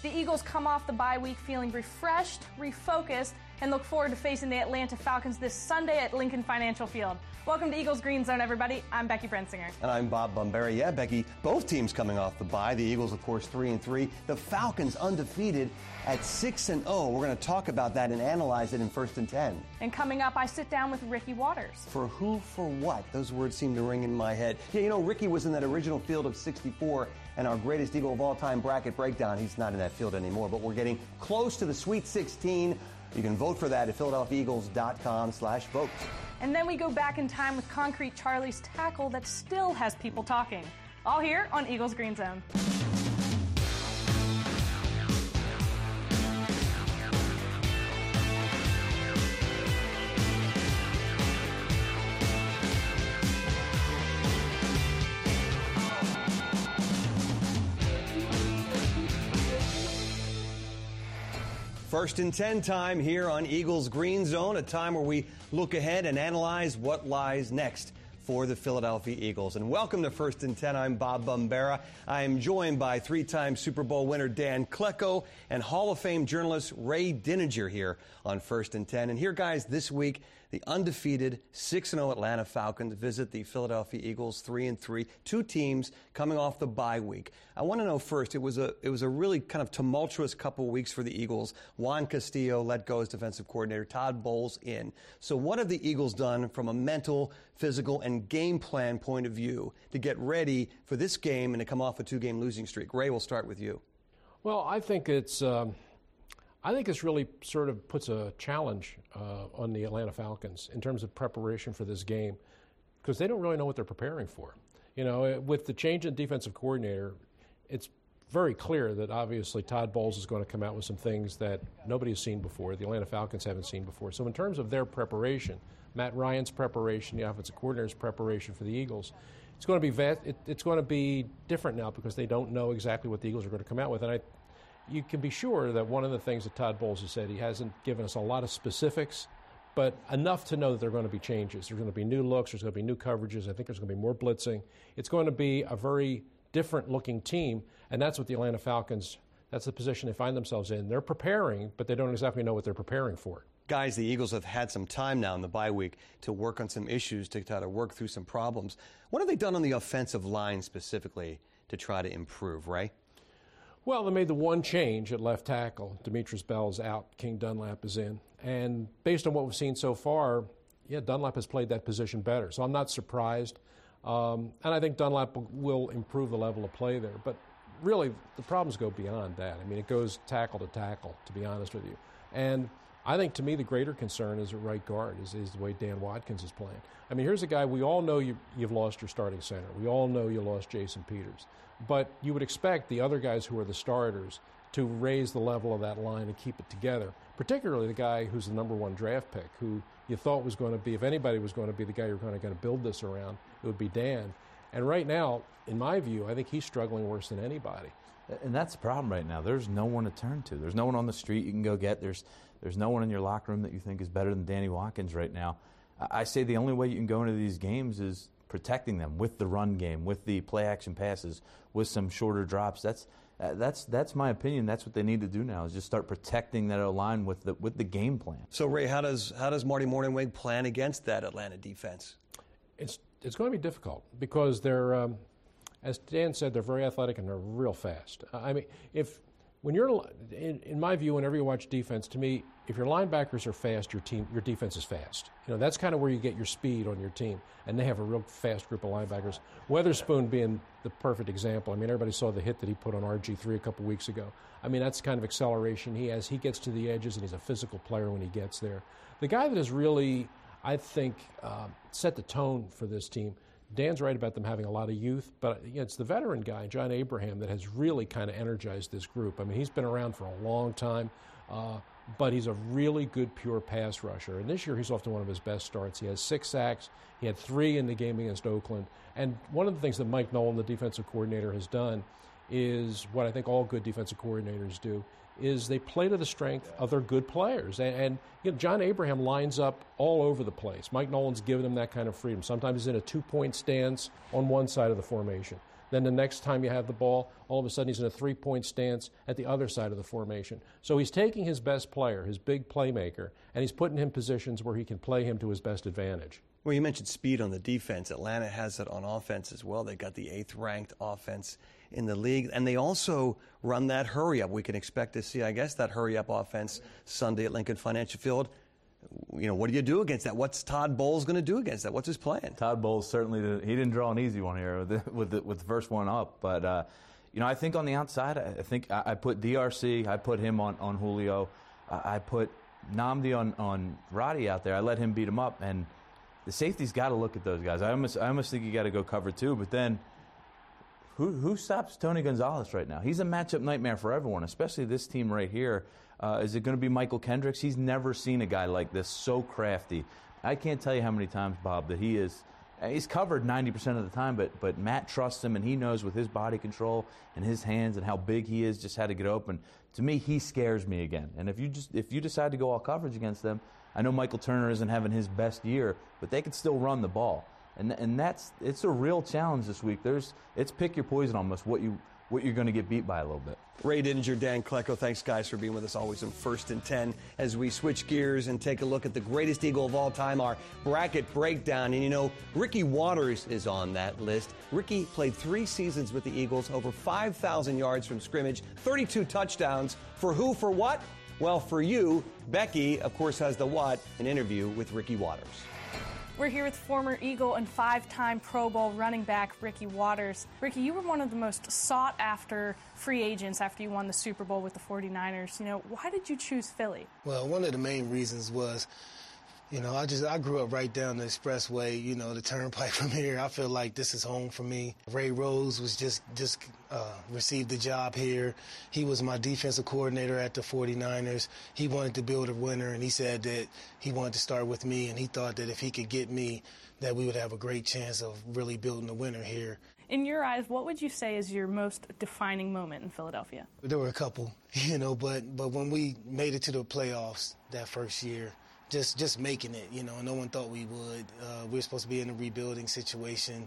The Eagles come off the bye week feeling refreshed, refocused, and look forward to facing the Atlanta Falcons this Sunday at Lincoln Financial Field. Welcome to Eagles Green Zone, everybody. I'm Becky Brensinger. And I'm Bob Bombera. Yeah, Becky, both teams coming off the bye. The Eagles, of course, 3-3. The Falcons undefeated at 6-0. We're going to talk about that and analyze it in First and 10. And coming up, I sit down with Ricky Watters. For who, for what? Those words seem to ring in my head. Yeah, you know, Ricky was in that original field of 64, and our greatest Eagle of all time bracket breakdown. He's not in that field anymore, but we're getting close to the Sweet 16. You can vote for that at PhiladelphiaEagles.com/vote. And then we go back in time with Concrete Charlie's tackle that still has people talking. All here on Eagles Green Zone. First and 10 time here on Eagles Green Zone, a time where we look ahead and analyze what lies next for the Philadelphia Eagles. And welcome to First and 10. I'm Bob Bombera. I am joined by three-time Super Bowl winner Dan Klecko and Hall of Fame journalist Ray Dininger here on First and 10. And here, guys, this week, the undefeated 6-0 Atlanta Falcons visit the Philadelphia Eagles 3-3. Two teams coming off the bye week. I want to know first, it was a really kind of tumultuous couple of weeks for the Eagles. Juan Castillo let go as defensive coordinator, Todd Bowles in. So what have the Eagles done from a mental, physical, and game plan point of view to get ready for this game and to come off a two-game losing streak? Ray, we'll start with you. Well, I think it's really sort of puts a challenge on the Atlanta Falcons in terms of preparation for this game, because they don't really know what they're preparing for. You know, with the change in defensive coordinator, it's very clear that obviously Todd Bowles is going to come out with some things that nobody has seen before, the Atlanta Falcons haven't seen before. So in terms of their preparation, Matt Ryan's preparation, the offensive coordinator's preparation for the Eagles, it's going to be different now because they don't know exactly what the Eagles are going to come out with. And you can be sure that one of the things that Todd Bowles has said, he hasn't given us a lot of specifics, but enough to know that there are going to be changes. There's going to be new looks. There's going to be new coverages. I think there's going to be more blitzing. It's going to be a very different-looking team, and that's what the Atlanta Falcons, that's the position they find themselves in. They're preparing, but they don't exactly know what they're preparing for. Guys, the Eagles have had some time now in the bye week to work on some issues, to try to work through some problems. What have they done on the offensive line specifically to try to improve, Ray? Well, they made the one change at left tackle. Demetrius Bell's out. King Dunlap is in. And based on what we've seen so far, yeah, Dunlap has played that position better. So I'm not surprised. And I think Dunlap will improve the level of play there. But really, the problems go beyond that. I mean, it goes tackle to tackle, to be honest with you. And I think, to me, the greater concern is at right guard, is the way Dan Watkins is playing. I mean, here's a guy, we all know you've lost your starting center. We all know you lost Jason Peters. But you would expect the other guys who are the starters to raise the level of that line and keep it together, particularly the guy who's the #1 draft pick, who you thought was going to be, if anybody was going to be the guy you're going to build this around, it would be Dan. And right now, in my view, I think he's struggling worse than anybody. And that's the problem right now. There's no one to turn to. There's no one on the street you can go get. There's no one in your locker room that you think is better than Danny Watkins right now. I say the only way you can go into these games is protecting them with the run game, with the play-action passes, with some shorter drops. That's my opinion. That's what they need to do now, is just start protecting that O-line with the game plan. So, Ray, how does Marty Mornhinweg plan against that Atlanta defense? It's going to be difficult because they're, as Dan said, they're very athletic and they're real fast. I mean, when you're, in my view, whenever you watch defense, to me, if your linebackers are fast, your defense is fast. You know, that's kind of where you get your speed on your team, and they have a real fast group of linebackers. Weatherspoon being the perfect example. I mean, everybody saw the hit that he put on RG3 a couple weeks ago. I mean, that's the kind of acceleration he has. He gets to the edges, and he's a physical player when he gets there. The guy that has really, I think, set the tone for this team, Dan's right about them having a lot of youth, but it's the veteran guy, John Abraham, that has really kind of energized this group. I mean, he's been around for a long time, but he's a really good pure pass rusher. And this year he's off to one of his best starts. He has 6 sacks. He had 3 in the game against Oakland. And one of the things that Mike Nolan, the defensive coordinator, has done is what I think all good defensive coordinators do, is they play to the strength of their good players. And you know, John Abraham lines up all over the place. Mike Nolan's given him that kind of freedom. Sometimes he's in a 2-point stance on one side of the formation. Then the next time you have the ball, all of a sudden he's in a three-point stance at the other side of the formation. So he's taking his best player, his big playmaker, and he's putting him in positions where he can play him to his best advantage. Well, you mentioned speed on the defense. Atlanta has it on offense as well. They got the 8th-ranked offense in the league, and they also run that hurry-up. We can expect to see, I guess, that hurry-up offense Sunday at Lincoln Financial Field. You know, what do you do against that? What's Todd Bowles going to do against that? What's his plan? Todd Bowles certainly he didn't draw an easy one here with the first one up, but you know, I think on the outside, I think I put DRC, I put him on Julio, I put Nnamdi on Roddy out there. I let him beat him up, and the safety's got to look at those guys. I almost think you got to go cover 2, but then who stops Tony Gonzalez right now? He's a matchup nightmare for everyone, especially this team right here. Is it going to be Michael Kendricks? He's never seen a guy like this, so crafty. I can't tell you how many times, Bob, that he's covered 90% of the time, but Matt trusts him, and he knows with his body control and his hands and how big he is, just how to get open. To me, he scares me again. And if you decide to go all coverage against them, I know Michael Turner isn't having his best year, but they can still run the ball. And it's a real challenge this week. It's pick your poison almost, what you're going to get beat by a little bit. Ray Didinger, Dan Klecko, thanks, guys, for being with us always in First and 10 as we switch gears and take a look at the greatest Eagle of all time, our bracket breakdown. And, you know, Ricky Watters is on that list. Ricky played 3 seasons with the Eagles, over 5,000 yards from scrimmage, 32 touchdowns. For who, for what? Well, for you, Becky, of course, has the what, an interview with Ricky Watters. We're here with former Eagle and 5-time Pro Bowl running back Ricky Watters. Ricky, you were one of the most sought-after free agents after you won the Super Bowl with the 49ers. You know, why did you choose Philly? Well, one of the main reasons was, you know, I grew up right down the expressway, you know, the turnpike from here. I feel like this is home for me. Ray Rose was just received the job here. He was my defensive coordinator at the 49ers. He wanted to build a winner, and he said that he wanted to start with me, and he thought that if he could get me, that we would have a great chance of really building a winner here. In your eyes, what would you say is your most defining moment in Philadelphia? There were a couple, you know, but when we made it to the playoffs that first year, just making it, you know, no one thought we would. We were supposed to be in a rebuilding situation.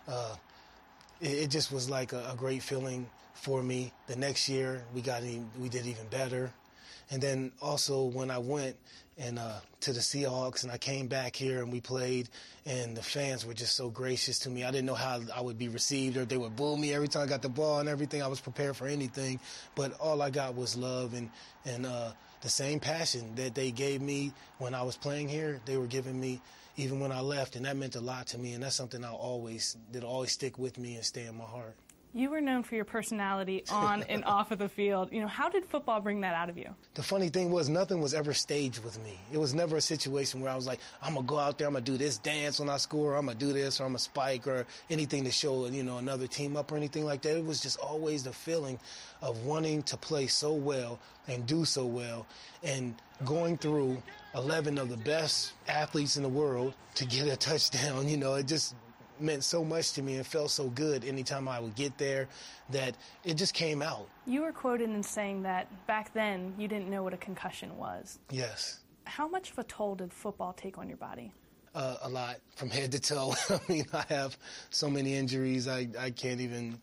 It just was like a great feeling for me. The next year, we did even better. And then also when I went to the Seahawks and I came back here and we played, and the fans were just so gracious to me. I didn't know how I would be received, or they would boo me every time I got the ball and everything. I was prepared for anything, but all I got was love and the same passion that they gave me when I was playing here, they were giving me even when I left, and that meant a lot to me, and that's something that'll always stick with me and stay in my heart. You were known for your personality on and off of the field. You know, how did football bring that out of you? The funny thing was, nothing was ever staged with me. It was never a situation where I was like, I'm going to go out there, I'm going to do this dance when I score, or I'm going to do this, or I'm going to spike, or anything to show, you know, another team up or anything like that. It was just always the feeling of wanting to play so well and do so well, and going through 11 of the best athletes in the world to get a touchdown. You know, it just meant so much to me and felt so good anytime I would get there that it just came out. You were quoted in saying that back then you didn't know what a concussion was. Yes. How much of a toll did football take on your body? A lot, from head to toe. I mean, I have so many injuries, I can't even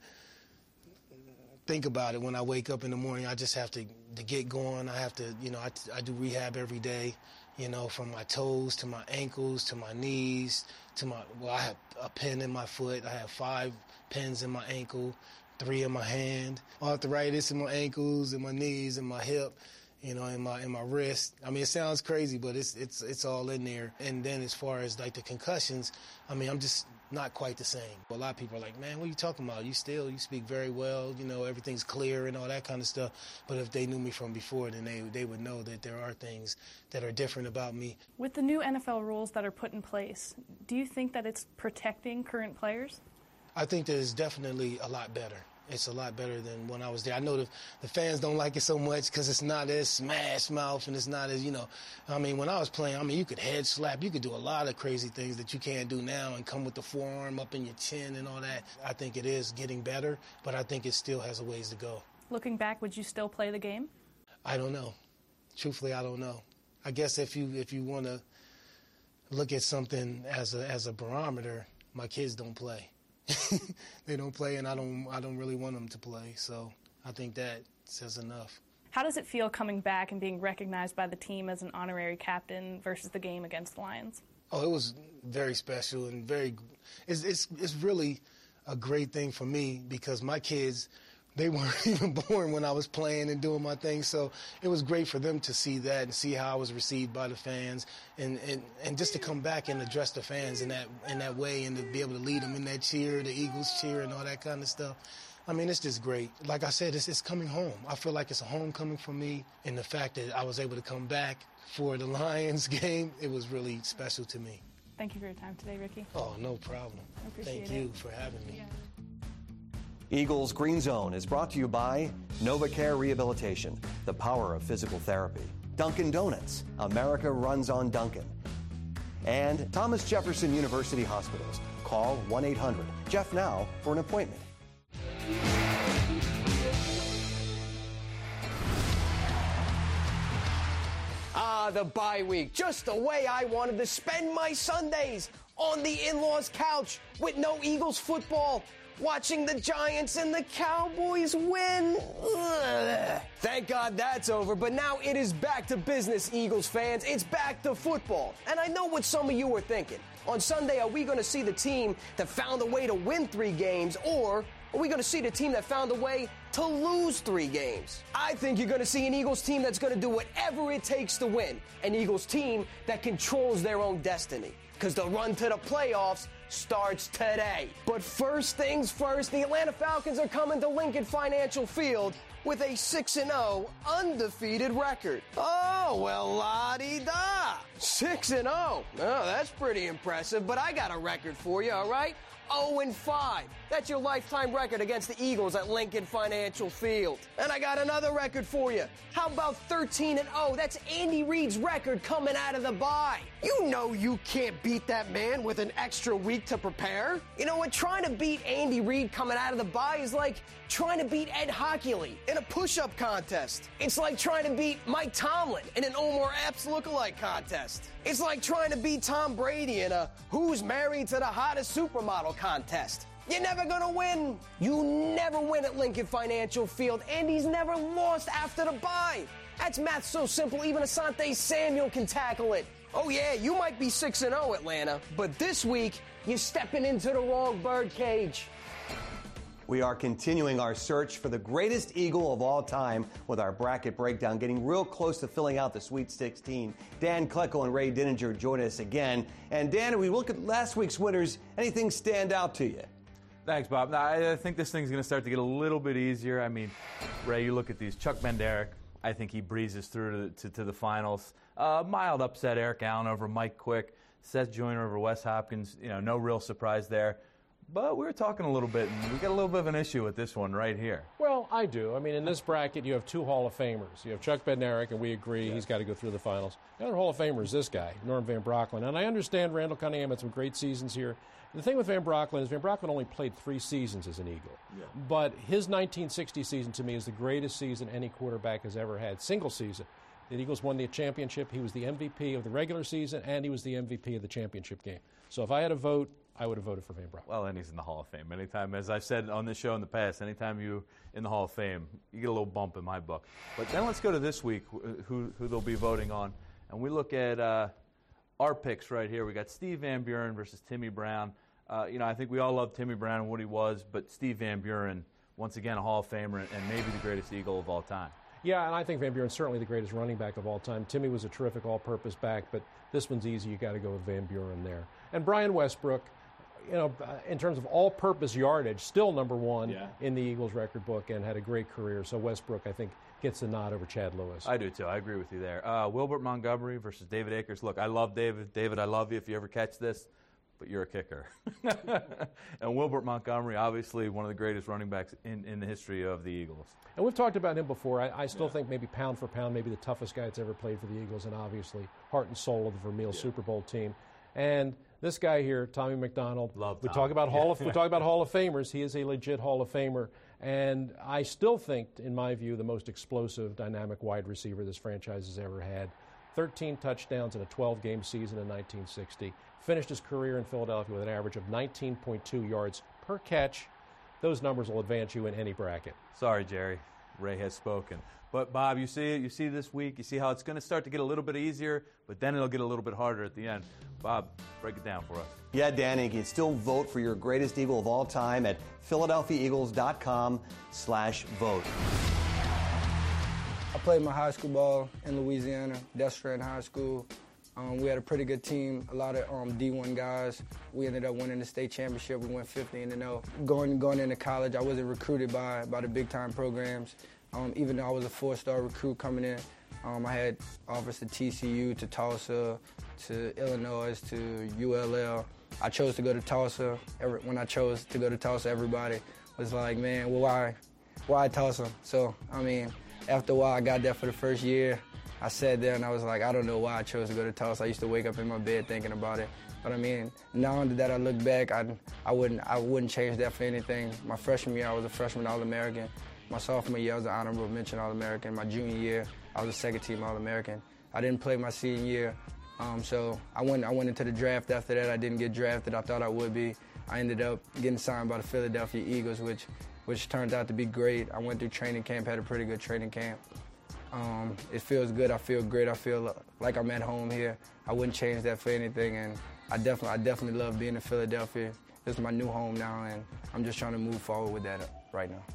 think about it. When I wake up in the morning, I just have to get going. I have to, you know, I do rehab every day, you know, from my toes to my ankles to my knees to I have a pin in my foot. I have 5 pins in my ankle, 3 in my hand, arthritis in my ankles and my knees and my hip, you know, in my wrist. I mean, it sounds crazy, but it's all in there. And then as far as like the concussions, I mean, I'm just not quite the same. A lot of people are like, man, what are you talking about? You speak very well, you know, everything's clear and all that kind of stuff. But if they knew me from before, then they would know that there are things that are different about me. With the new NFL rules that are put in place, do you think that it's protecting current players? I think that it's definitely a lot better. It's a lot better than when I was there. I know the fans don't like it so much because it's not as smash mouth and it's not as, you know, I mean, when I was playing, I mean, you could head slap. You could do a lot of crazy things that you can't do now and come with the forearm up in your chin and all that. I think it is getting better, but I think it still has a ways to go. Looking back, would you still play the game? I don't know. Truthfully, I don't know. I guess if you want to look at something as a barometer, my kids don't play. they don't play, and I don't really want them to play. So I think that says enough. How does it feel coming back and being recognized by the team as an honorary captain versus the game against the Lions? Oh, it was very special and it's really a great thing for me because my kids, they weren't even born when I was playing and doing my thing. So it was great for them to see that and see how I was received by the fans and just to come back and address the fans in that way and to be able to lead them in that cheer, the Eagles cheer and all that kind of stuff. I mean, it's just great. Like I said, it's coming home. I feel like it's a homecoming for me, and the fact that I was able to come back for the Lions game, it was really special to me. Thank you for your time today, Ricky. Oh, no problem. I appreciate it. Thank you for having me. Yeah. Eagles Green Zone is brought to you by NovaCare Rehabilitation, the power of physical therapy, Dunkin' Donuts, America runs on Dunkin', and Thomas Jefferson University Hospitals. Call 1-800-JEFF-NOW for an appointment. The bye week, just the way I wanted to spend my Sundays, on the in-laws couch with no Eagles football, watching the Giants and the Cowboys win. Ugh. Thank God that's over, but now it is back to business, Eagles fans. It's back to football. And I know what some of you are thinking. On Sunday, are we going to see the team that found a way to win 3 games, or are we going to see the team that found a way to lose 3 games? I think you're going to see an Eagles team that's going to do whatever it takes to win. An Eagles team that controls their own destiny. Because the run to the playoffs starts today. But first things first, the Atlanta Falcons are coming to Lincoln Financial Field with a 6-0 undefeated record. Oh, well, la-di-da. 6-0. Oh, that's pretty impressive, but I got a record for you, all right? 0-5. That's your lifetime record against the Eagles at Lincoln Financial Field. And I got another record for you. How about 13-0? That's Andy Reid's record coming out of the bye. You know you can't beat that man with an extra week to prepare. You know what? Trying to beat Andy Reid coming out of the bye is like trying to beat Ed Hockley in a push-up contest. It's like trying to beat Mike Tomlin in an Omar Epps lookalike contest. It's like trying to beat Tom Brady in a Who's Married to the Hottest Supermodel contest. You're never gonna win. You never win at Lincoln Financial Field, and he's never lost after the bye. That's math so simple, even Asante Samuel can tackle it. Oh yeah, you might be 6-0, Atlanta, but this week, you're stepping into the wrong birdcage. We are continuing our search for the greatest Eagle of all time with our bracket breakdown, getting real close to filling out the Sweet 16. Dan Klecko and Ray Dininger join us again. And Dan, if we look at last week's winners, anything stand out to you? Thanks, Bob. Now, I think this thing's going to start to get a little bit easier. I mean, Ray, you look at these. Chuck Benderek, I think he breezes through to the finals. Mild upset, Eric Allen over Mike Quick. Seth Joyner over Wes Hopkins. You know, no real surprise there. But we were talking a little bit, and we got a little bit of an issue with this one right here. Well, I do. I mean, in this bracket, you have 2 Hall of Famers. You have Chuck Bednarik, and we agree he's got to go through the finals. The other Hall of Famer is this guy, Norm Van Brocklin. And I understand Randall Cunningham had some great seasons here. The thing with Van Brocklin is Van Brocklin only played 3 seasons as an Eagle. Yeah. But his 1960 season, to me, is the greatest season any quarterback has ever had. Single season. The Eagles won the championship. He was the MVP of the regular season, and he was the MVP of the championship game. So if I had a vote, I would have voted for Van Brocklin. Well, and he's in the Hall of Fame. Anytime, as I've said on this show in the past, anytime you're in the Hall of Fame, you get a little bump in my book. But then let's go to this week, who they'll be voting on. And we look at our picks right here. We got Steve Van Buren versus Timmy Brown. I think we all love Timmy Brown and what he was, but Steve Van Buren, once again, a Hall of Famer and maybe the greatest Eagle of all time. Yeah, and I think Van Buren's certainly the greatest running back of all time. Timmy was a terrific all-purpose back, but this one's easy. You got to go with Van Buren there. And Brian Westbrook, in terms of all-purpose yardage, still number 1 in the Eagles record book and had a great career. So Westbrook, I think, gets the nod over Chad Lewis. I do, too. I agree with you there. Wilbert Montgomery versus David Akers. Look, I love David. David, I love you if you ever catch this, but you're a kicker. And Wilbert Montgomery, obviously one of the greatest running backs in the history of the Eagles. And we've talked about him before. I still think maybe pound for pound, maybe the toughest guy that's ever played for the Eagles, and obviously heart and soul of the Vermeil Super Bowl team. And this guy here, Tommy McDonald. We talk about Hall of Famers. He is a legit Hall of Famer, and I still think, in my view, the most explosive, dynamic wide receiver this franchise has ever had. 13 touchdowns in a 12-game season in 1960. Finished his career in Philadelphia with an average of 19.2 yards per catch, those numbers will advance you in any bracket. Sorry, Jerry. Ray has spoken. But, Bob, you see it. You see this week. You see how it's going to start to get a little bit easier, but then it'll get a little bit harder at the end. Bob, break it down for us. Yeah, Danny, you can still vote for your greatest Eagle of all time at PhiladelphiaEagles.com/vote. I played my high school ball in Louisiana, Destrehan High School. We had a pretty good team, a lot of D1 guys. We ended up winning the state championship. We went 15-0. Going into college, I wasn't recruited by the big-time programs. Even though I was a 4-star recruit coming in, I had offers to TCU, to Tulsa, to Illinois, to ULL. I chose to go to Tulsa. When I chose to go to Tulsa, everybody was like, man, well, why Tulsa? So, I mean, after a while, I got there for the first year. I sat there and I was like, I don't know why I chose to go to Tulsa. I used to wake up in my bed thinking about it. But I mean, now that I look back, I wouldn't change that for anything. My freshman year, I was a freshman All-American. My sophomore year, I was an honorable mention All-American. My junior year, I was a second-team All-American. I didn't play my senior year, so I went into the draft after that. I didn't get drafted. I thought I would be. I ended up getting signed by the Philadelphia Eagles, which turned out to be great. I went through training camp, had a pretty good training camp. It feels good. I feel great. I feel like I'm at home here. I wouldn't change that for anything, and I definitely love being in Philadelphia. This is my new home now, and I'm just trying to move forward with that right now.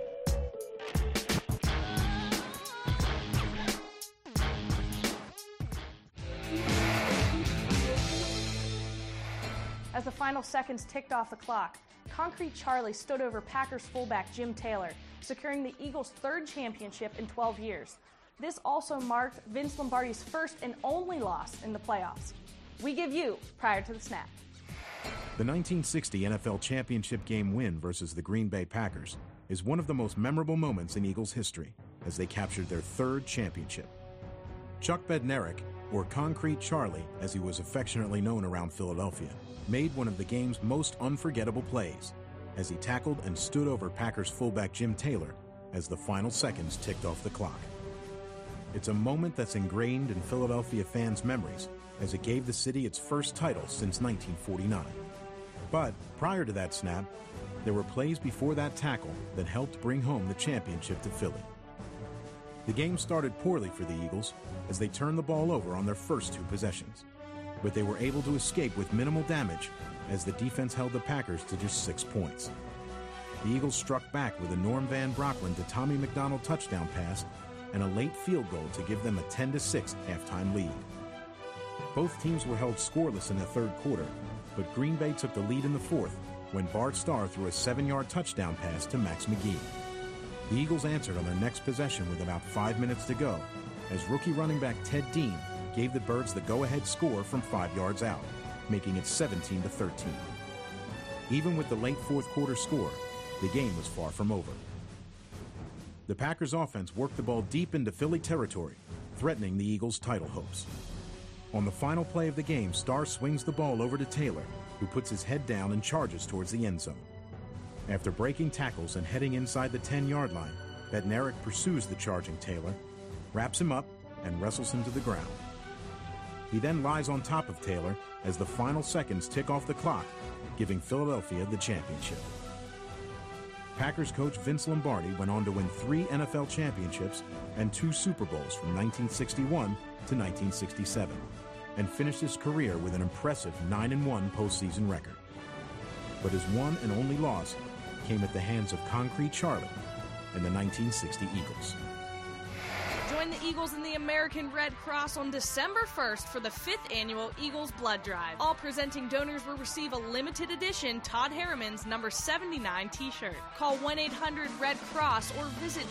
As the final seconds ticked off the clock, Concrete Charlie stood over Packers fullback Jim Taylor, securing the Eagles' third championship in 12 years. This also marked Vince Lombardi's first and only loss in the playoffs. We give you prior to the snap. The 1960 NFL Championship game win versus the Green Bay Packers is one of the most memorable moments in Eagles history as they captured their third championship. Chuck Bednarik, or Concrete Charlie as he was affectionately known around Philadelphia, made one of the game's most unforgettable plays as he tackled and stood over Packers fullback Jim Taylor as the final seconds ticked off the clock. It's a moment that's ingrained in Philadelphia fans' memories as it gave the city its first title since 1949. But prior to that snap, there were plays before that tackle that helped bring home the championship to Philly. The game started poorly for the Eagles as they turned the ball over on their first two possessions, but they were able to escape with minimal damage as the defense held the Packers to just 6 points. The Eagles struck back with a Norm Van Brocklin to Tommy McDonald touchdown pass and a late field goal to give them a 10-6 halftime lead. Both teams were held scoreless in the third quarter, but Green Bay took the lead in the fourth when Bart Starr threw a 7-yard touchdown pass to Max McGee. The Eagles answered on their next possession with about 5 minutes to go as rookie running back Ted Dean gave the Birds the go-ahead score from 5 yards out, making it 17-13. Even with the late fourth quarter score, the game was far from over. The Packers offense worked the ball deep into Philly territory, threatening the Eagles' title hopes. On the final play of the game, Starr swings the ball over to Taylor, who puts his head down and charges towards the end zone. After breaking tackles and heading inside the 10-yard line, Bednarik pursues the charging Taylor, wraps him up, and wrestles him to the ground. He then lies on top of Taylor as the final seconds tick off the clock, giving Philadelphia the championship. Packers coach Vince Lombardi went on to win 3 NFL championships and 2 Super Bowls from 1961 to 1967, and finished his career with an impressive 9-1 postseason record. But his one and only loss came at the hands of Concrete Charlie and the 1960 Eagles. Join the Eagles and the American Red Cross on December 1st for the 5th annual Eagles Blood Drive. All presenting donors will receive a limited edition Todd Harriman's number 79 t-shirt. Call 1-800-RED-CROSS or visit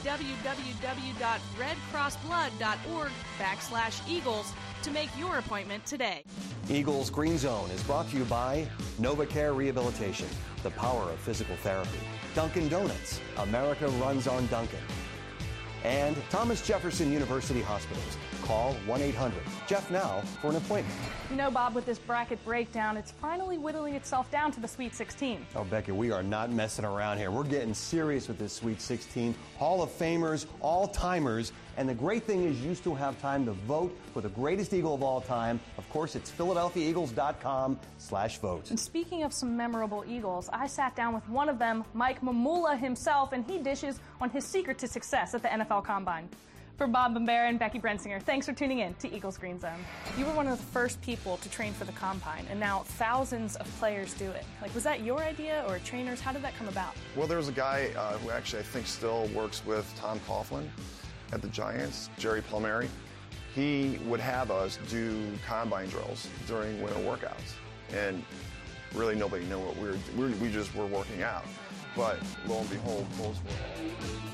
www.redcrossblood.org/Eagles to make your appointment today. Eagles Green Zone is brought to you by NovaCare Rehabilitation, the power of physical therapy. Dunkin' Donuts, America runs on Dunkin'. And Thomas Jefferson University Hospitals. Call 1-800-JEFF-NOW for an appointment. You know, Bob, with this bracket breakdown, it's finally whittling itself down to the Sweet 16. Oh, Becky, we are not messing around here. We're getting serious with this Sweet 16. Hall of Famers, all-timers, And the great thing is you still have time to vote for the greatest Eagle of all time. Of course, it's PhiladelphiaEagles.com/vote. And speaking of some memorable Eagles, I sat down with one of them, Mike Mamula himself, and he dishes on his secret to success at the NFL Combine. For Bob Bombara and Becky Brensinger, thanks for tuning in to Eagles Green Zone. You were one of the first people to train for the Combine, and now thousands of players do it. Like, was that your idea or trainers? How did that come about? Well, there was a guy who actually I think still works with Tom Coughlin at the Giants, Jerry Palmieri. He would have us do Combine drills during winter workouts, and really nobody knew what we just were working out. But lo and behold, those were all.